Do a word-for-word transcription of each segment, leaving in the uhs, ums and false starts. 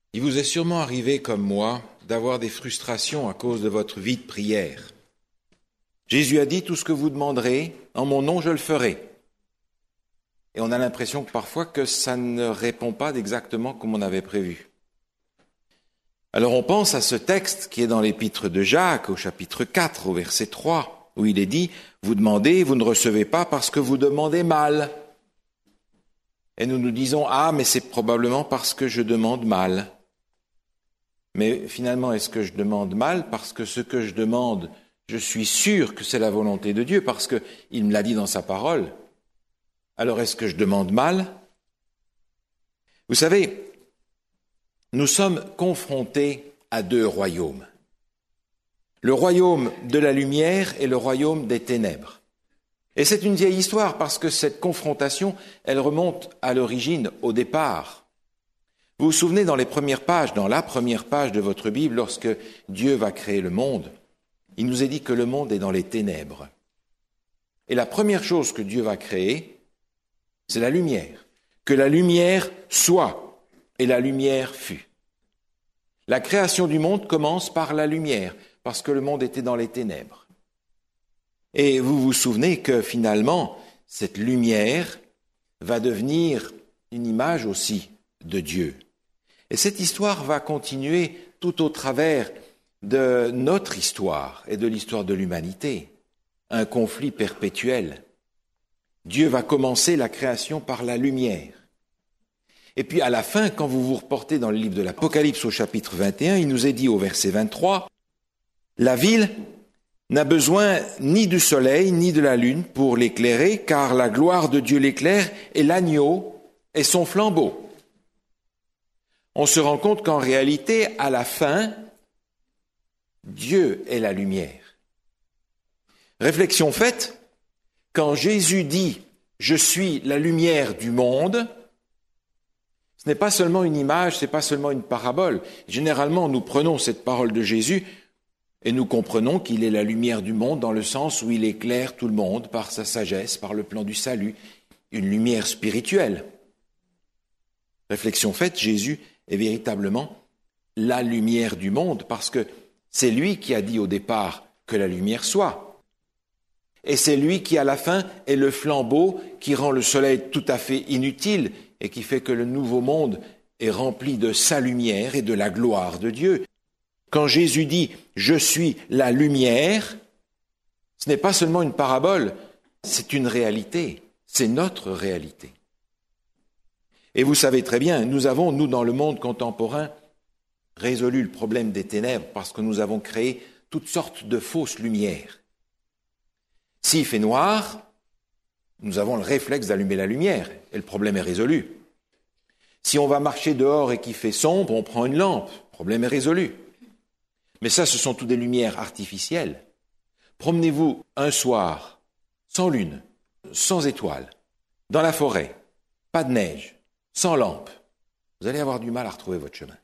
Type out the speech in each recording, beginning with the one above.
Il vous est sûrement arrivé, comme moi, d'avoir des frustrations à cause de votre vie de prière. Jésus a dit, tout ce que vous demanderez, en mon nom, je le ferai. Et on a l'impression que parfois que ça ne répond pas exactement comme on avait prévu. Alors on pense à ce texte qui est dans l'épître de Jacques, au chapitre quatre, au verset trois, où il est dit, vous demandez, vous ne recevez pas parce que vous demandez mal. Et nous nous disons, ah, mais c'est probablement parce que je demande mal. Mais finalement, est-ce que je demande mal parce que ce que je demande, je suis sûr que c'est la volonté de Dieu, parce qu'il me l'a dit dans sa parole. Alors est-ce que je demande mal? Vous savez, nous sommes confrontés à deux royaumes. Le royaume de la lumière et le royaume des ténèbres. Et c'est une vieille histoire parce que cette confrontation, elle remonte à l'origine, au départ. Vous vous souvenez dans les premières pages, dans la première page de votre Bible, lorsque Dieu va créer le monde, il nous est dit que le monde est dans les ténèbres. Et la première chose que Dieu va créer, c'est la lumière. Que la lumière soit, et la lumière fut. La création du monde commence par la lumière, parce que le monde était dans les ténèbres. Et vous vous souvenez que finalement, cette lumière va devenir une image aussi de Dieu. Et cette histoire va continuer tout au travers de notre histoire et de l'histoire de l'humanité. Un conflit perpétuel. Dieu va commencer la création par la lumière. Et puis à la fin, quand vous vous reportez dans le livre de l'Apocalypse au chapitre vingt et un, il nous est dit au verset vingt-trois, « La ville n'a besoin ni du soleil ni de la lune pour l'éclairer, car la gloire de Dieu l'éclaire et l'agneau est son flambeau. » On se rend compte qu'en réalité, à la fin, Dieu est la lumière. Réflexion faite, quand Jésus dit « Je suis la lumière du monde », ce n'est pas seulement une image, ce n'est pas seulement une parabole. Généralement, nous prenons cette parole de Jésus et nous comprenons qu'il est la lumière du monde dans le sens où il éclaire tout le monde par sa sagesse, par le plan du salut, une lumière spirituelle. Réflexion faite, Jésus est véritablement la lumière du monde parce que c'est lui qui a dit au départ que la lumière soit. Et c'est lui qui, à la fin, est le flambeau qui rend le soleil tout à fait inutile et qui fait que le nouveau monde est rempli de sa lumière et de la gloire de Dieu. Quand Jésus dit « Je suis la lumière », ce n'est pas seulement une parabole, c'est une réalité, c'est notre réalité. Et vous savez très bien, nous avons, nous, dans le monde contemporain, résolu le problème des ténèbres parce que nous avons créé toutes sortes de fausses lumières. S'il fait noir, nous avons le réflexe d'allumer la lumière et le problème est résolu. Si on va marcher dehors et qu'il fait sombre, on prend une lampe, le problème est résolu. Mais ça, ce sont toutes des lumières artificielles. Promenez-vous un soir, sans lune, sans étoiles, dans la forêt, pas de neige, sans lampe, vous allez avoir du mal à retrouver votre chemin.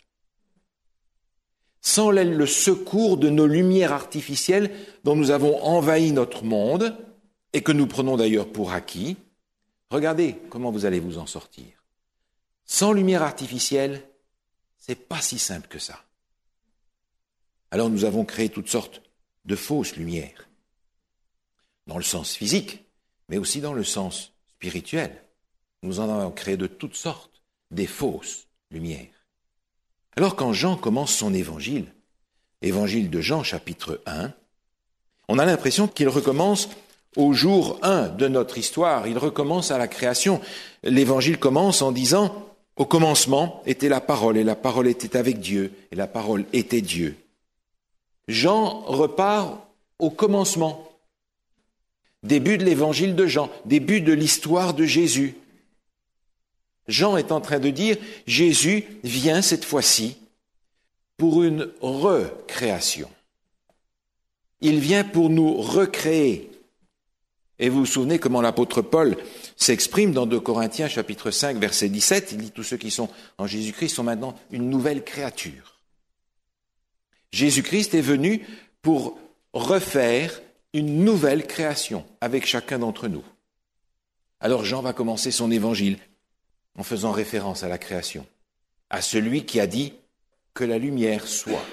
Sans le secours de nos lumières artificielles dont nous avons envahi notre monde et que nous prenons d'ailleurs pour acquis, regardez comment vous allez vous en sortir. Sans lumière artificielle, c'est pas si simple que ça. Alors nous avons créé toutes sortes de fausses lumières, dans le sens physique, mais aussi dans le sens spirituel. Nous en avons créé de toutes sortes, des fausses lumières. Alors quand Jean commence son évangile, évangile de Jean chapitre un, on a l'impression qu'il recommence au jour un de notre histoire, il recommence à la création. L'évangile commence en disant « Au commencement était la parole, et la parole était avec Dieu, et la parole était Dieu. » Jean repart au commencement, début de l'évangile de Jean, début de l'histoire de Jésus. Jean est en train de dire, Jésus vient cette fois-ci pour une recréation. Il vient pour nous recréer. Et vous vous souvenez comment l'apôtre Paul s'exprime dans deux Corinthiens chapitre cinq verset dix-sept, il dit tous ceux qui sont en Jésus-Christ sont maintenant une nouvelle créature. Jésus-Christ est venu pour refaire une nouvelle création avec chacun d'entre nous. Alors Jean va commencer son évangile en faisant référence à la création, à celui qui a dit que la lumière soit.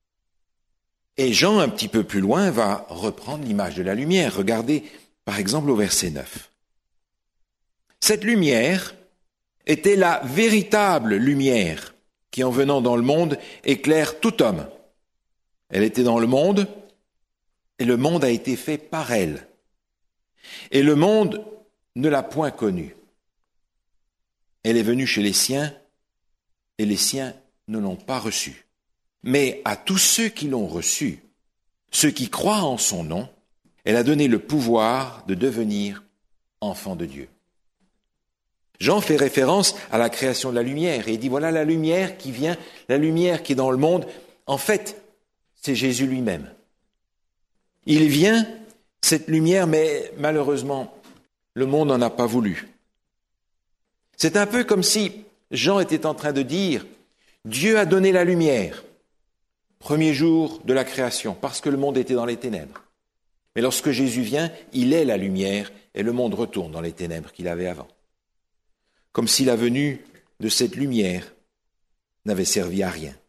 Et Jean, un petit peu plus loin, va reprendre l'image de la lumière. Regardez, par exemple, au verset neuf. Cette lumière était la véritable lumière qui, en venant dans le monde, éclaire tout homme. Elle était dans le monde, et le monde a été fait par elle. Et le monde ne l'a point connue. Elle est venue chez les siens, et les siens ne l'ont pas reçue. Mais à tous ceux qui l'ont reçue, ceux qui croient en son nom, elle a donné le pouvoir de devenir enfants de Dieu. Jean fait référence à la création de la lumière, et il dit, voilà la lumière qui vient, la lumière qui est dans le monde. En fait, c'est Jésus lui-même. Il vient, cette lumière, mais malheureusement, le monde n'en a pas voulu. C'est un peu comme si Jean était en train de dire, Dieu a donné la lumière, premier jour de la création, parce que le monde était dans les ténèbres. Mais lorsque Jésus vient, il est la lumière, et le monde retourne dans les ténèbres qu'il avait avant. Comme si la venue de cette lumière n'avait servi à rien.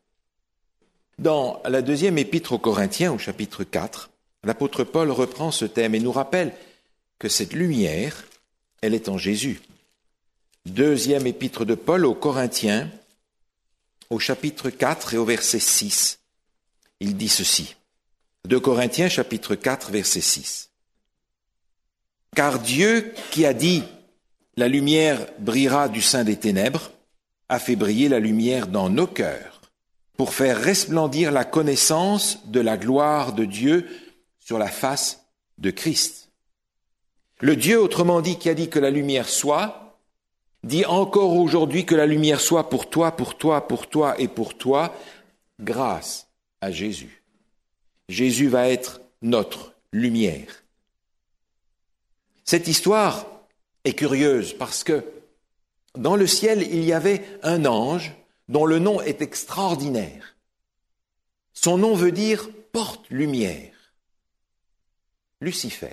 Dans la deuxième épître aux Corinthiens, au chapitre quatre, l'apôtre Paul reprend ce thème et nous rappelle que cette lumière, elle est en Jésus. Deuxième épître de Paul aux Corinthiens, au chapitre quatre et au verset six, il dit ceci. deux Corinthiens, chapitre quatre, verset six. « Car Dieu qui a dit « La lumière brillera du sein des ténèbres » a fait briller la lumière dans nos cœurs pour faire resplendir la connaissance de la gloire de Dieu sur la face de Christ. Le Dieu, autrement dit, qui a dit que la lumière soit, dit encore aujourd'hui que la lumière soit pour toi, pour toi, pour toi et pour toi, grâce à Jésus. Jésus va être notre lumière. Cette histoire est curieuse parce que dans le ciel, il y avait un ange dont le nom est extraordinaire. Son nom veut dire « porte-lumière ». Lucifer.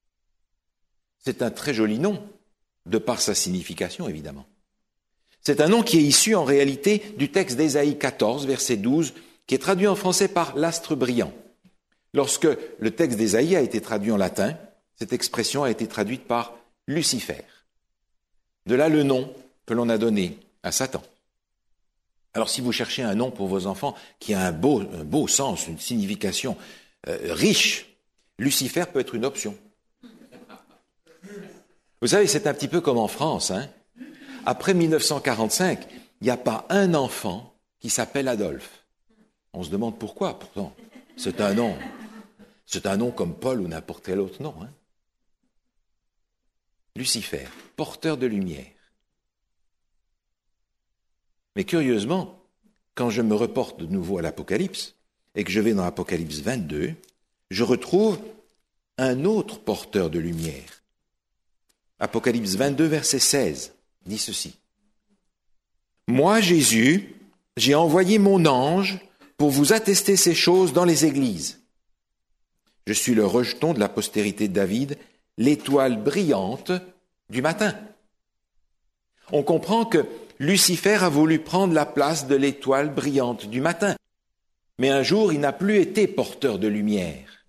C'est un très joli nom, de par sa signification, évidemment. C'est un nom qui est issu, en réalité, du texte d'Ésaïe quatorze, verset douze, qui est traduit en français par « l'astre brillant ». Lorsque le texte d'Ésaïe a été traduit en latin, cette expression a été traduite par « Lucifer ». De là le nom que l'on a donné à Satan. Alors si vous cherchez un nom pour vos enfants qui a un beau, un beau sens, une signification euh, riche, Lucifer peut être une option. Vous savez, c'est un petit peu comme en France. Hein. Après mille neuf cent quarante-cinq, il n'y a pas un enfant qui s'appelle Adolphe. On se demande pourquoi, pourtant. C'est un nom. C'est un nom comme Paul ou n'importe quel autre nom. Hein. Lucifer, porteur de lumière. Mais curieusement, quand je me reporte de nouveau à l'Apocalypse, et que je vais dans l'Apocalypse vingt-deux, je retrouve un autre porteur de lumière. Apocalypse vingt-deux, verset seize, dit ceci. « Moi, Jésus, j'ai envoyé mon ange pour vous attester ces choses dans les églises. Je suis le rejeton de la postérité de David, l'étoile brillante du matin. » On comprend que Lucifer a voulu prendre la place de l'étoile brillante du matin. Mais un jour, il n'a plus été porteur de lumière.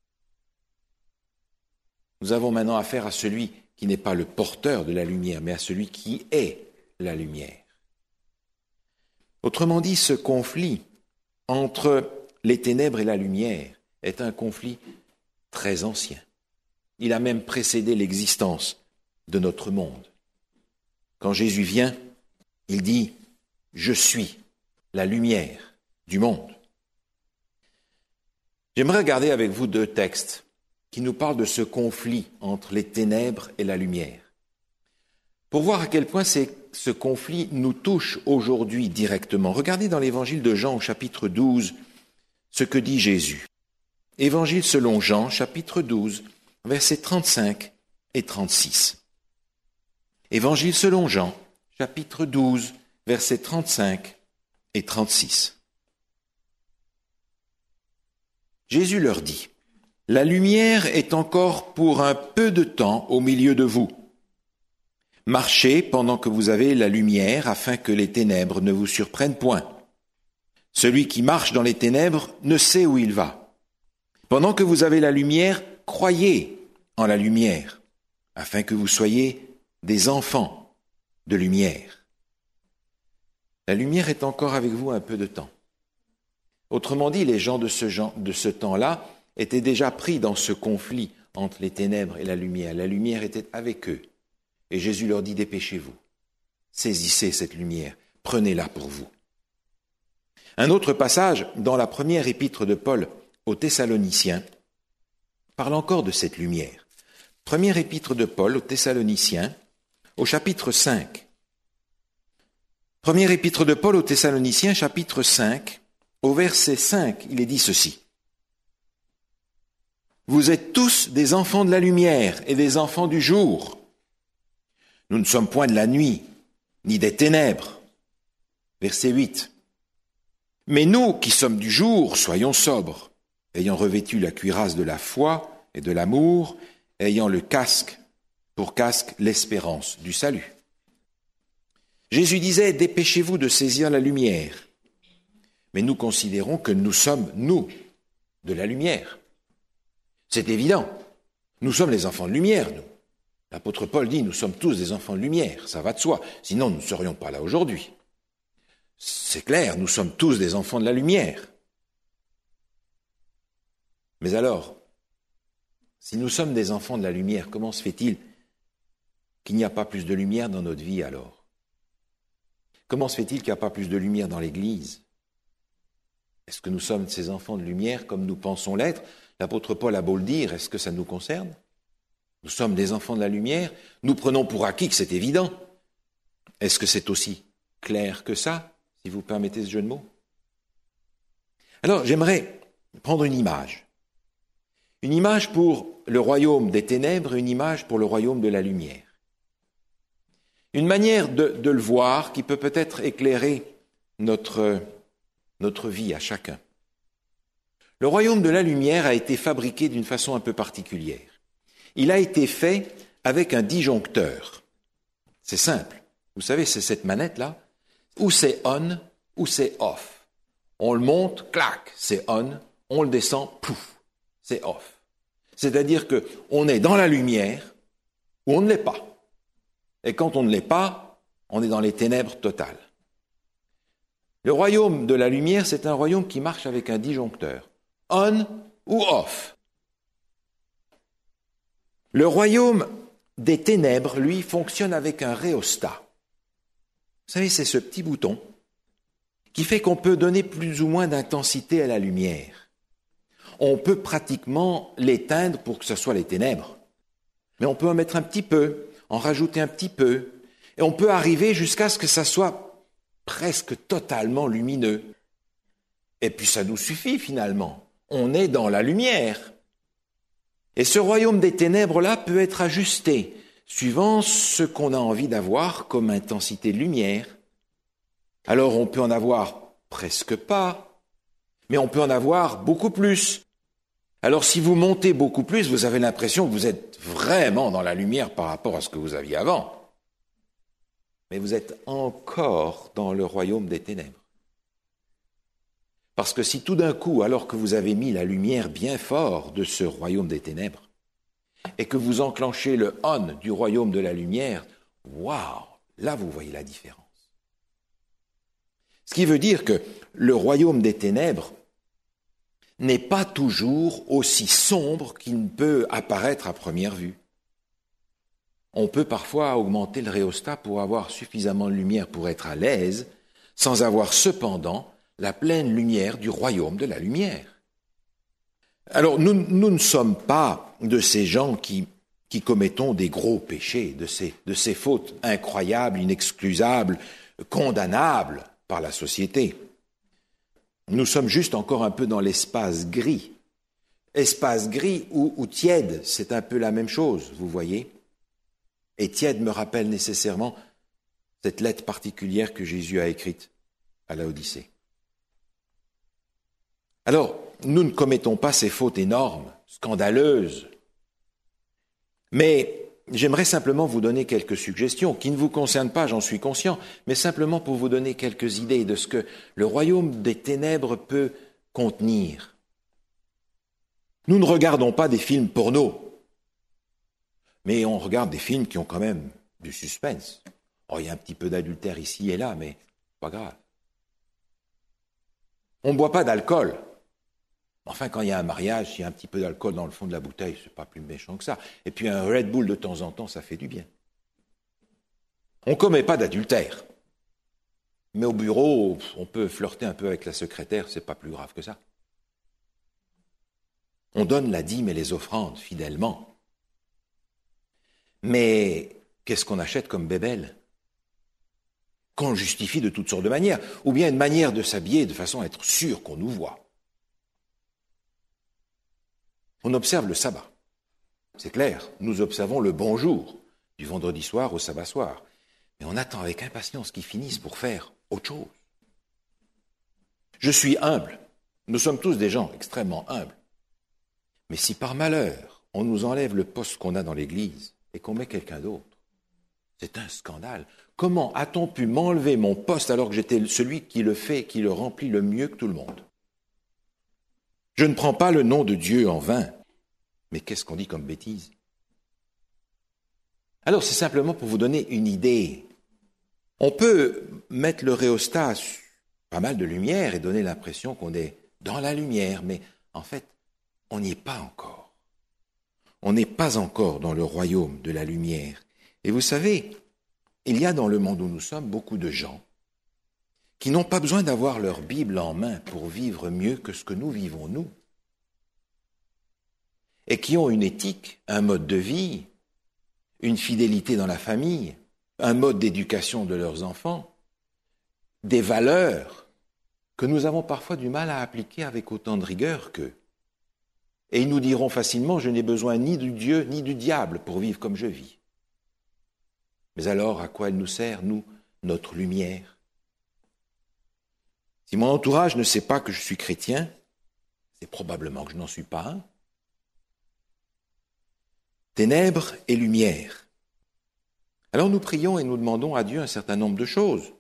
Nous avons maintenant affaire à celui qui n'est pas le porteur de la lumière, mais à celui qui est la lumière. Autrement dit, ce conflit entre les ténèbres et la lumière est un conflit très ancien. Il a même précédé l'existence de notre monde. Quand Jésus vient, il dit « Je suis la lumière du monde ». J'aimerais regarder avec vous deux textes qui nous parlent de ce conflit entre les ténèbres et la lumière, pour voir à quel point c'est, ce conflit nous touche aujourd'hui directement. Regardez dans l'évangile de Jean au chapitre douze ce que dit Jésus. Évangile selon Jean, chapitre douze, versets trente-cinq et trente-six. Évangile selon Jean, chapitre douze, versets trente-cinq et trente-six. Jésus leur dit, « La lumière est encore pour un peu de temps au milieu de vous. Marchez pendant que vous avez la lumière afin que les ténèbres ne vous surprennent point. Celui qui marche dans les ténèbres ne sait où il va. Pendant que vous avez la lumière, croyez en la lumière, afin que vous soyez des enfants de lumière. La lumière est encore avec vous un peu de temps. Autrement dit, les gens de ce, genre, de ce temps-là étaient déjà pris dans ce conflit entre les ténèbres et la lumière. La lumière était avec eux. Et Jésus leur dit, dépêchez-vous, saisissez cette lumière, prenez-la pour vous. Un autre passage dans la première épître de Paul aux Thessaloniciens parle encore de cette lumière. Première épître de Paul aux Thessaloniciens, au chapitre cinq. Première épître de Paul aux Thessaloniciens, chapitre cinq, au verset cinq, il est dit ceci. Vous êtes tous des enfants de la lumière et des enfants du jour. Nous ne sommes point de la nuit, ni des ténèbres. Verset huit. Mais nous qui sommes du jour, soyons sobres, ayant revêtu la cuirasse de la foi et de l'amour, ayant le casque, pour casque l'espérance du salut. Jésus disait, dépêchez-vous de saisir la lumière. Mais nous considérons que nous sommes, nous, de la lumière. C'est évident. Nous sommes les enfants de lumière, nous. L'apôtre Paul dit, nous sommes tous des enfants de lumière, ça va de soi. Sinon, nous ne serions pas là aujourd'hui. C'est clair, nous sommes tous des enfants de la lumière. Mais alors, si nous sommes des enfants de la lumière, comment se fait-il qu'il n'y a pas plus de lumière dans notre vie alors? Comment se fait-il qu'il n'y a pas plus de lumière dans l'Église? Est-ce que nous sommes ces enfants de lumière comme nous pensons l'être? L'apôtre Paul a beau le dire, est-ce que ça nous concerne? Nous sommes des enfants de la lumière, nous prenons pour acquis que c'est évident. Est-ce que c'est aussi clair que ça, si vous permettez ce jeu de mots? Alors, j'aimerais prendre une image. Une image pour le royaume des ténèbres, une image pour le royaume de la lumière. Une manière de, de le voir qui peut peut-être éclairer notre, notre vie à chacun. Le royaume de la lumière a été fabriqué d'une façon un peu particulière. Il a été fait avec un disjoncteur. C'est simple. Vous savez, c'est cette manette-là, ou c'est on, ou c'est off. On le monte, clac, c'est on, on le descend, pouf, c'est off. C'est-à-dire qu'on est dans la lumière, ou on ne l'est pas. Et quand on ne l'est pas, on est dans les ténèbres totales. Le royaume de la lumière, c'est un royaume qui marche avec un disjoncteur. On ou off. Le royaume des ténèbres, lui, fonctionne avec un rhéostat. Vous savez, c'est ce petit bouton qui fait qu'on peut donner plus ou moins d'intensité à la lumière. On peut pratiquement l'éteindre pour que ce soit les ténèbres. Mais on peut en mettre un petit peu, en rajouter un petit peu, et on peut arriver jusqu'à ce que ça soit presque totalement lumineux. Et puis ça nous suffit finalement. On est dans la lumière. Et ce royaume des ténèbres-là peut être ajusté suivant ce qu'on a envie d'avoir comme intensité de lumière. Alors on peut en avoir presque pas, mais on peut en avoir beaucoup plus. Alors si vous montez beaucoup plus, vous avez l'impression que vous êtes vraiment dans la lumière par rapport à ce que vous aviez avant. Mais vous êtes encore dans le royaume des ténèbres. Parce que si tout d'un coup, alors que vous avez mis la lumière bien fort de ce royaume des ténèbres, et que vous enclenchez le on du royaume de la lumière, waouh, là vous voyez la différence. Ce qui veut dire que le royaume des ténèbres n'est pas toujours aussi sombre qu'il ne peut apparaître à première vue. On peut parfois augmenter le rhéostat pour avoir suffisamment de lumière pour être à l'aise, sans avoir cependant la pleine lumière du royaume de la lumière. Alors, nous, nous ne sommes pas de ces gens qui, qui commettons des gros péchés, de ces, de ces fautes incroyables, inexcusables, condamnables par la société. Nous sommes juste encore un peu dans l'espace gris. Espace gris ou, ou tiède, c'est un peu la même chose, vous voyez. Et tiède me rappelle nécessairement cette lettre particulière que Jésus a écrite à Laodicée. Alors, nous ne commettons pas ces fautes énormes, scandaleuses, mais j'aimerais simplement vous donner quelques suggestions qui ne vous concernent pas, j'en suis conscient, mais simplement pour vous donner quelques idées de ce que le royaume des ténèbres peut contenir. Nous ne regardons pas des films porno, mais on regarde des films qui ont quand même du suspense. Oh, il y a un petit peu d'adultère ici et là, mais pas grave. On ne boit pas d'alcool. Enfin, quand il y a un mariage, s'il y a un petit peu d'alcool dans le fond de la bouteille, c'est pas plus méchant que ça. Et puis un Red Bull de temps en temps, ça fait du bien. On ne commet pas d'adultère. Mais au bureau, on peut flirter un peu avec la secrétaire, c'est pas plus grave que ça. On donne la dîme et les offrandes fidèlement. Mais qu'est-ce qu'on achète comme bébelle? Qu'on justifie de toutes sortes de manières, ou bien une manière de s'habiller de façon à être sûr qu'on nous voit. On observe le sabbat. C'est clair, nous observons le bonjour du vendredi soir au sabbat soir. Mais on attend avec impatience qu'ils finissent pour faire autre chose. Je suis humble. Nous sommes tous des gens extrêmement humbles. Mais si par malheur, on nous enlève le poste qu'on a dans l'Église et qu'on met quelqu'un d'autre, c'est un scandale. Comment a-t-on pu m'enlever mon poste alors que j'étais celui qui le fait, qui le remplit le mieux que tout le monde? Je ne prends pas le nom de Dieu en vain. Mais qu'est-ce qu'on dit comme bêtise? Alors c'est simplement pour vous donner une idée. On peut mettre le rhéostat sur pas mal de lumière et donner l'impression qu'on est dans la lumière, mais en fait, on n'y est pas encore. On n'est pas encore dans le royaume de la lumière. Et vous savez, il y a dans le monde où nous sommes beaucoup de gens qui n'ont pas besoin d'avoir leur Bible en main pour vivre mieux que ce que nous vivons, nous. Et qui ont une éthique, un mode de vie, une fidélité dans la famille, un mode d'éducation de leurs enfants, des valeurs que nous avons parfois du mal à appliquer avec autant de rigueur qu'eux. Et ils nous diront facilement, je n'ai besoin ni du Dieu ni du diable pour vivre comme je vis. Mais alors, à quoi elle nous sert, nous, notre lumière? Si mon entourage ne sait pas que je suis chrétien, c'est probablement que je n'en suis pas un. Ténèbres et lumière. Alors nous prions et nous demandons à Dieu un certain nombre de choses.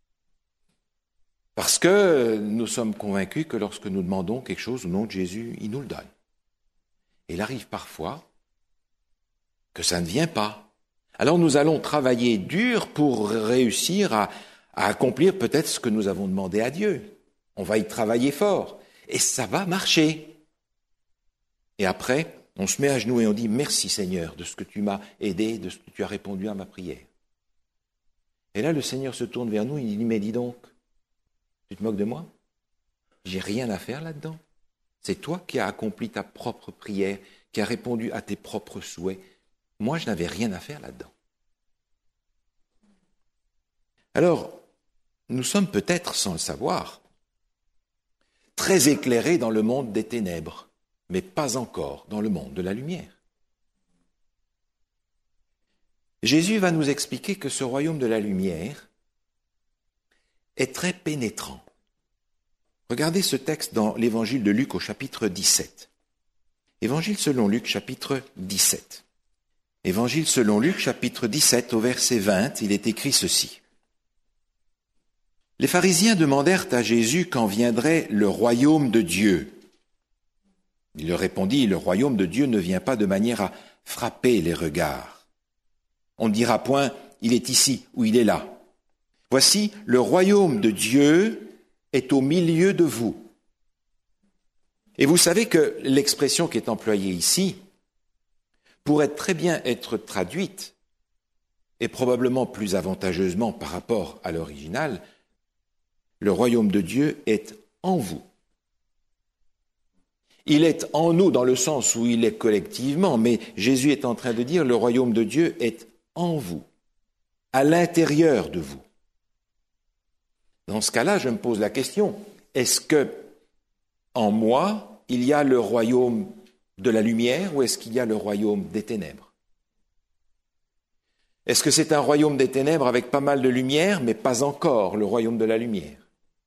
Parce que nous sommes convaincus que lorsque nous demandons quelque chose au nom de Jésus, il nous le donne. Et il arrive parfois que ça ne vient pas. Alors nous allons travailler dur pour réussir à, à accomplir peut-être ce que nous avons demandé à Dieu. On va y travailler fort. Et ça va marcher. Et après, on se met à genoux et on dit « Merci Seigneur de ce que tu m'as aidé, de ce que tu as répondu à ma prière. » Et là, le Seigneur se tourne vers nous et il dit « Mais dis donc, tu te moques de moi? J'ai rien à faire là-dedans. C'est toi qui as accompli ta propre prière, qui as répondu à tes propres souhaits. Moi, je n'avais rien à faire là-dedans. » Alors, nous sommes peut-être, sans le savoir, très éclairés dans le monde des ténèbres, mais pas encore dans le monde de la lumière. Jésus va nous expliquer que ce royaume de la lumière est très pénétrant. Regardez ce texte dans l'évangile de Luc au chapitre dix-sept. Évangile selon Luc, chapitre dix-sept. Évangile selon Luc, chapitre dix-sept, au verset vingt, il est écrit ceci. Les pharisiens demandèrent à Jésus quand viendrait le royaume de Dieu. Il leur répondit, le royaume de Dieu ne vient pas de manière à frapper les regards. On ne dira point, il est ici ou il est là. Voici, le royaume de Dieu est au milieu de vous. Et vous savez que l'expression qui est employée ici pourrait très bien être traduite, et probablement plus avantageusement par rapport à l'original, le royaume de Dieu est en vous. Il est en nous dans le sens où il est collectivement, mais Jésus est en train de dire le royaume de Dieu est en vous, à l'intérieur de vous. Dans ce cas-là, je me pose la question, est-ce que en moi, il y a le royaume de la lumière ou est-ce qu'il y a le royaume des ténèbres? Est-ce que c'est un royaume des ténèbres avec pas mal de lumière, mais pas encore le royaume de la lumière?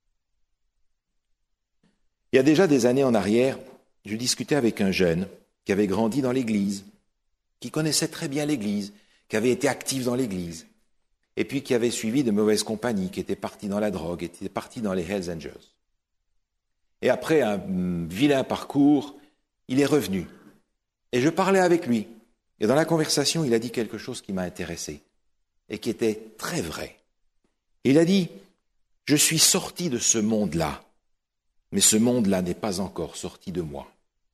Il y a déjà des années en arrière, je discutais avec un jeune qui avait grandi dans l'Église, qui connaissait très bien l'Église, qui avait été actif dans l'Église, et puis qui avait suivi de mauvaises compagnies, qui était parti dans la drogue, qui était parti dans les Hells Angels. Et après un vilain parcours, il est revenu. Et je parlais avec lui. Et dans la conversation, il a dit quelque chose qui m'a intéressé et qui était très vrai. Il a dit, « Je suis sorti de ce monde-là, mais ce monde-là n'est pas encore sorti de moi. »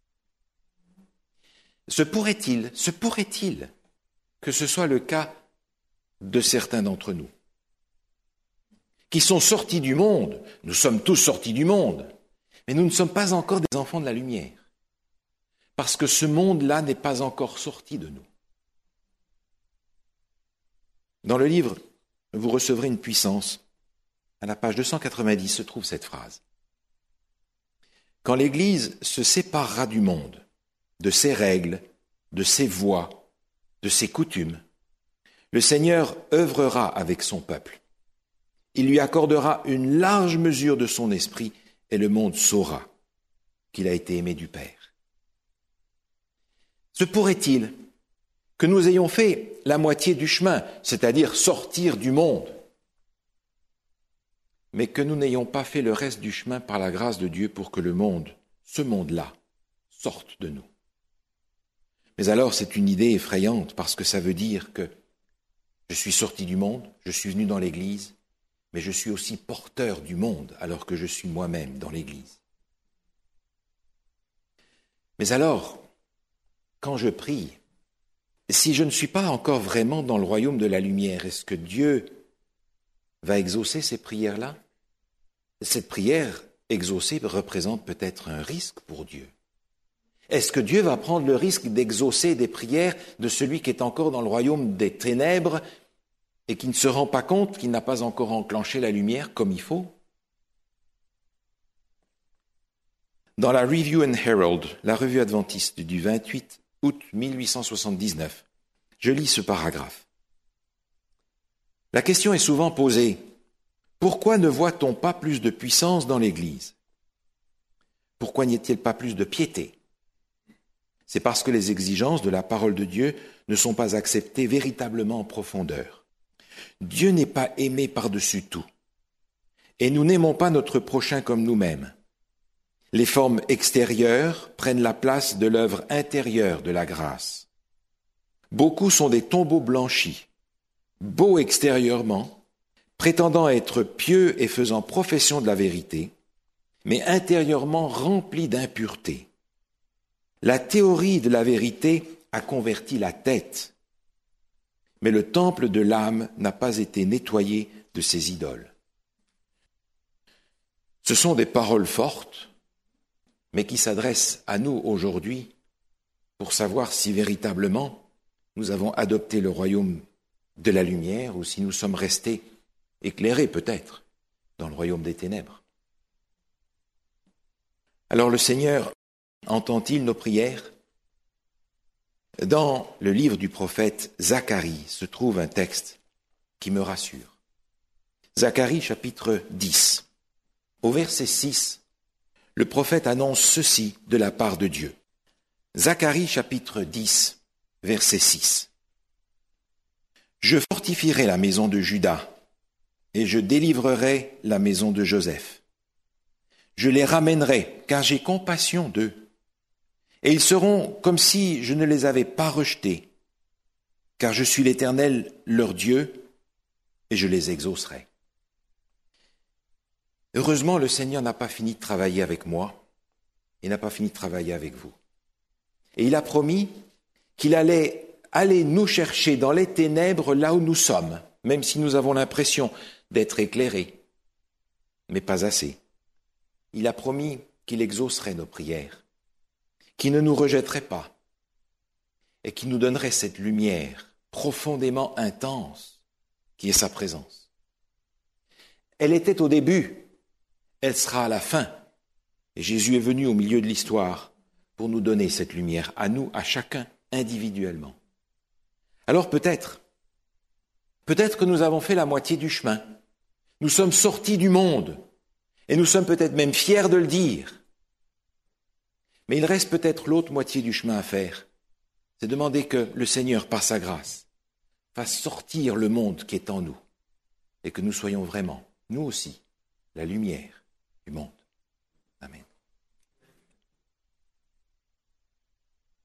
Se pourrait-il, se pourrait-il que ce soit le cas de certains d'entre nous, qui sont sortis du monde, nous sommes tous sortis du monde, mais nous ne sommes pas encore des enfants de la lumière, parce que ce monde-là n'est pas encore sorti de nous. Dans le livre « Vous recevrez une puissance », à la page deux cent quatre-vingt-dix se trouve cette phrase. « Quand l'Église se séparera du monde, de ses règles, de ses voies, de ses coutumes, le Seigneur œuvrera avec son peuple. Il lui accordera une large mesure de son esprit et le monde saura qu'il a été aimé du Père. » Se pourrait-il que nous ayons fait la moitié du chemin, c'est-à-dire sortir du monde, mais que nous n'ayons pas fait le reste du chemin par la grâce de Dieu pour que le monde, ce monde-là, sorte de nous. Mais alors c'est une idée effrayante parce que ça veut dire que je suis sorti du monde, je suis venu dans l'Église, mais je suis aussi porteur du monde alors que je suis moi-même dans l'Église. Mais alors, quand je prie, si je ne suis pas encore vraiment dans le royaume de la lumière, est-ce que Dieu va exaucer ces prières-là? Cette prière exaucée représente peut-être un risque pour Dieu. Est-ce que Dieu va prendre le risque d'exaucer des prières de celui qui est encore dans le royaume des ténèbres et qui ne se rend pas compte qu'il n'a pas encore enclenché la lumière comme il faut? Dans la Review and Herald, la revue adventiste du vingt-huit août mille huit cent soixante-dix-neuf, je lis ce paragraphe. La question est souvent posée, pourquoi ne voit-on pas plus de puissance dans l'Église? Pourquoi n'y a-t-il pas plus de piété? C'est parce que les exigences de la parole de Dieu ne sont pas acceptées véritablement en profondeur. Dieu n'est pas aimé par-dessus tout. Et nous n'aimons pas notre prochain comme nous-mêmes. Les formes extérieures prennent la place de l'œuvre intérieure de la grâce. Beaucoup sont des tombeaux blanchis, beaux extérieurement, prétendant être pieux et faisant profession de la vérité, mais intérieurement remplis d'impureté. La théorie de la vérité a converti la tête, mais le temple de l'âme n'a pas été nettoyé de ses idoles. Ce sont des paroles fortes, mais qui s'adressent à nous aujourd'hui pour savoir si véritablement nous avons adopté le royaume de la lumière ou si nous sommes restés éclairés peut-être dans le royaume des ténèbres. Alors le Seigneur entend-il nos prières? Dans le livre du prophète Zacharie se trouve un texte qui me rassure. Zacharie chapitre dix. Au verset six, le prophète annonce ceci de la part de Dieu. Zacharie chapitre dix, verset six. Je fortifierai la maison de Juda et je délivrerai la maison de Joseph. Je les ramènerai, car j'ai compassion d'eux. Et ils seront comme si je ne les avais pas rejetés, car je suis l'Éternel, leur Dieu, et je les exaucerai. Heureusement, le Seigneur n'a pas fini de travailler avec moi, et n'a pas fini de travailler avec vous. Et il a promis qu'il allait aller nous chercher dans les ténèbres là où nous sommes, même si nous avons l'impression d'être éclairés, mais pas assez. Il a promis qu'il exaucerait nos prières, qu'il ne nous rejetterait pas et qu'il nous donnerait cette lumière profondément intense qui est sa présence. Elle était au début, elle sera à la fin. Et Jésus est venu au milieu de l'histoire pour nous donner cette lumière, à nous, à chacun, individuellement. Alors peut-être, peut-être que nous avons fait la moitié du chemin. Nous sommes sortis du monde. Et nous sommes peut-être même fiers de le dire. Mais il reste peut-être l'autre moitié du chemin à faire. C'est demander que le Seigneur, par sa grâce, fasse sortir le monde qui est en nous et que nous soyons vraiment, nous aussi, la lumière du monde.